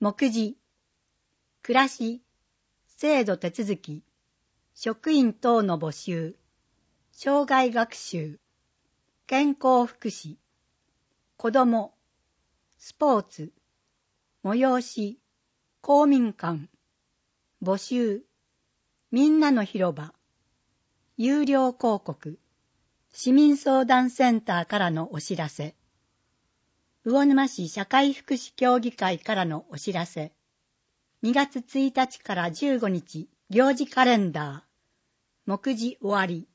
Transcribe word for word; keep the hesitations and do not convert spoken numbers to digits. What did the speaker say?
目次、暮らし、制度手続き、職員等の募集、障害学習、健康福祉、子ども、スポーツ、催し、公民館、募集、みんなの広場、有料広告、市民相談センターからのお知らせ、魚沼市社会福祉協議会からのお知らせ、にがつついたちからじゅうごにち行事カレンダー、目次終わり。